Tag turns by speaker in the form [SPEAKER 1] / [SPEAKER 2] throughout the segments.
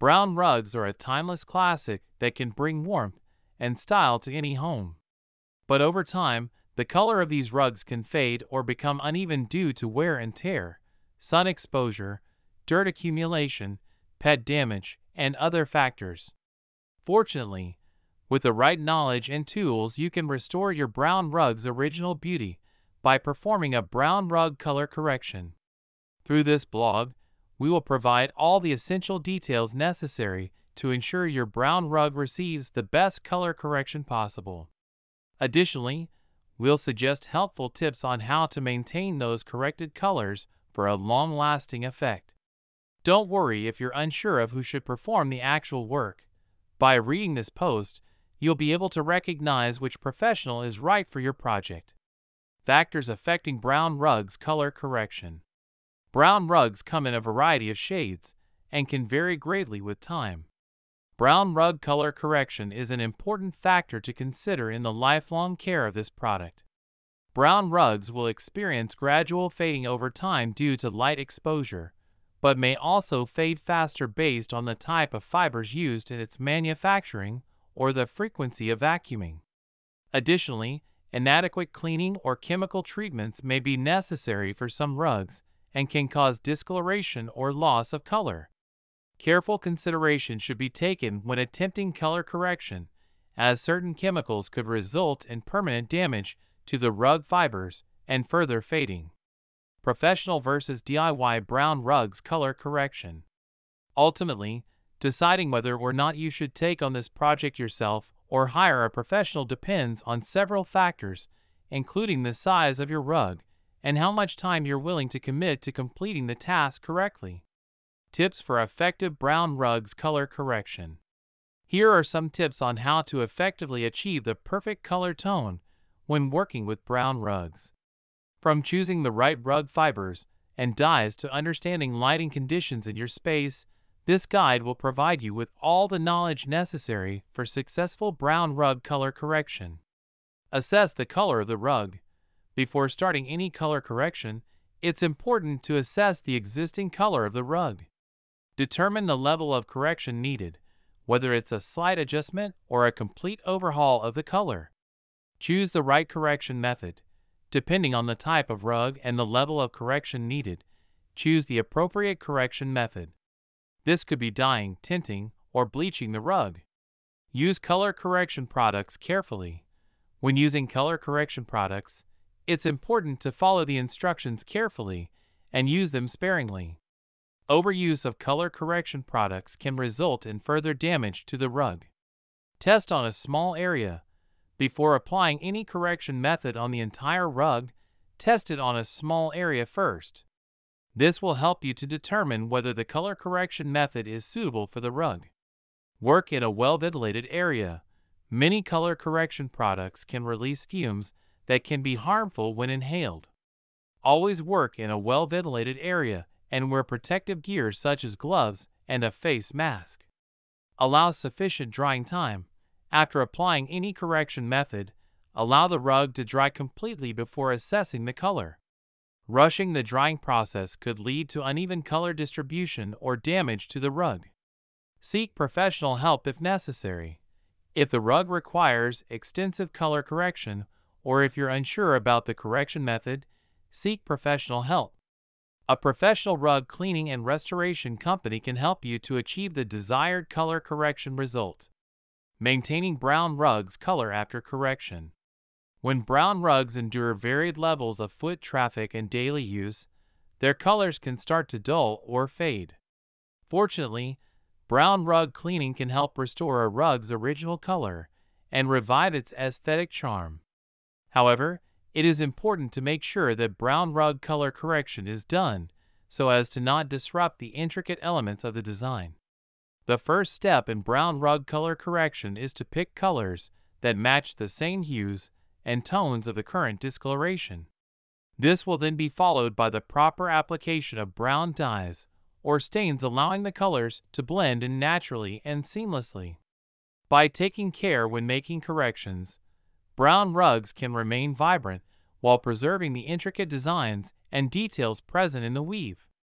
[SPEAKER 1] Brown rugs are a timeless classic that can bring warmth and style to any home. But over time, the color of these rugs can fade or become uneven due to wear and tear, sun exposure, dirt accumulation, pet damage, and other factors. Fortunately, with the right knowledge and tools, you can restore your brown rug's original beauty by performing a brown rug color correction. Through this blog, we will provide all the essential details necessary to ensure your brown rug receives the best color correction possible. Additionally, we'll suggest helpful tips on how to maintain those corrected colors for a long-lasting effect. Don't worry if you're unsure of who should perform the actual work. By reading this post, you'll be able to recognize which professional is right for your project. Factors affecting brown rugs color correction. Brown rugs come in a variety of shades and can vary greatly with time. Brown rug color correction is an important factor to consider in the lifelong care of this product. Brown rugs will experience gradual fading over time due to light exposure, but may also fade faster based on the type of fibers used in its manufacturing or the frequency of vacuuming. Additionally, inadequate cleaning or chemical treatments may be necessary for some rugs and can cause discoloration or loss of color. Careful consideration should be taken when attempting color correction, as certain chemicals could result in permanent damage to the rug fibers and further fading. Professional versus DIY brown rugs color correction. Ultimately, deciding whether or not you should take on this project yourself or hire a professional depends on several factors, including the size of your rug and how much time you're willing to commit to completing the task correctly. Tips for effective brown rugs color correction. Here are some tips on how to effectively achieve the perfect color tone when working with brown rugs. From choosing the right rug fibers and dyes to understanding lighting conditions in your space, this guide will provide you with all the knowledge necessary for successful brown rug color correction. Assess the color of the rug. Before starting any color correction, it's important to assess the existing color of the rug. Determine the level of correction needed, whether it's a slight adjustment or a complete overhaul of the color. Choose the right correction method. Depending on the type of rug and the level of correction needed, choose the appropriate correction method. This could be dyeing, tinting, or bleaching the rug. Use color correction products carefully. When using color correction products, it's important to follow the instructions carefully and use them sparingly. Overuse of color correction products can result in further damage to the rug. Test on a small area. Before applying any correction method on the entire rug, test it on a small area first. This will help you to determine whether the color correction method is suitable for the rug. Work in a well-ventilated area. Many color correction products can release fumes that can be harmful when inhaled. Always work in a well-ventilated area and wear protective gear such as gloves and a face mask. Allow sufficient drying time. After applying any correction method, allow the rug to dry completely before assessing the color. Rushing the drying process could lead to uneven color distribution or damage to the rug. Seek professional help if necessary. If the rug requires extensive color correction, or if you're unsure about the correction method, seek professional help. A professional rug cleaning and restoration company can help you to achieve the desired color correction result. Maintaining brown rugs color after correction. When brown rugs endure varied levels of foot traffic and daily use, their colors can start to dull or fade. Fortunately, brown rug cleaning can help restore a rug's original color and revive its aesthetic charm. However, it is important to make sure that brown rug color correction is done so as to not disrupt the intricate elements of the design. The first step in brown rug color correction is to pick colors that match the same hues and tones of the current discoloration. This will then be followed by the proper application of brown dyes or stains, allowing the colors to blend in naturally and seamlessly. By taking care when making corrections, brown rugs can remain vibrant while preserving the intricate designs and details present in the weave.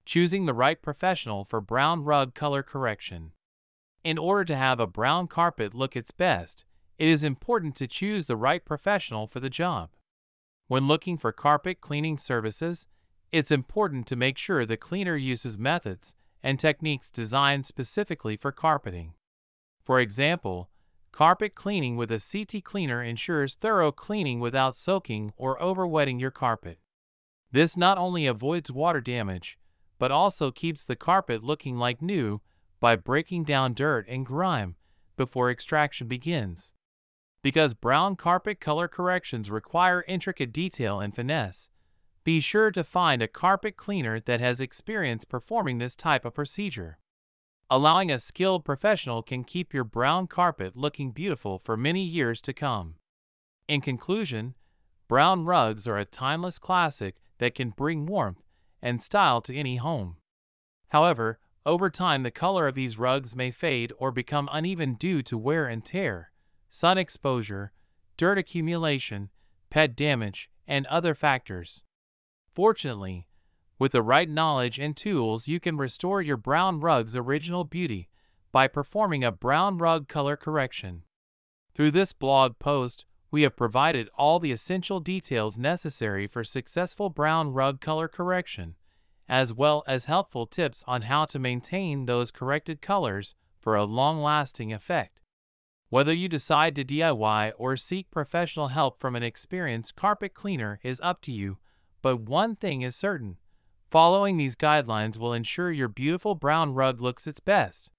[SPEAKER 1] Choosing the right professional for brown rug color correction. In order to have a brown carpet look its best, it is important to choose the right professional for the job. When looking for carpet cleaning services, it's important to make sure the cleaner uses methods and techniques designed specifically for carpeting. For example, carpet cleaning with a CT cleaner ensures thorough cleaning without soaking or overwetting your carpet. This not only avoids water damage, but also keeps the carpet looking like new by breaking down dirt and grime before extraction begins. Because brown carpet color corrections require intricate detail and finesse, be sure to find a carpet cleaner that has experience performing this type of procedure. Allowing a skilled professional can keep your brown carpet looking beautiful for many years to come. In conclusion, brown rugs are a timeless classic that can bring warmth and style to any home. However, over time the color of these rugs may fade or become uneven due to wear and tear, sun exposure, dirt accumulation, pet damage, and other factors. Fortunately, with the right knowledge and tools, you can restore your brown rug's original beauty by performing a brown rug color correction. Through this blog post, we have provided all the essential details necessary for successful brown rug color correction, as well as helpful tips on how to maintain those corrected colors for a long-lasting effect. Whether you decide to DIY or seek professional help from an experienced carpet cleaner is up to you, but one thing is certain: following these guidelines will ensure your beautiful brown rug looks its best.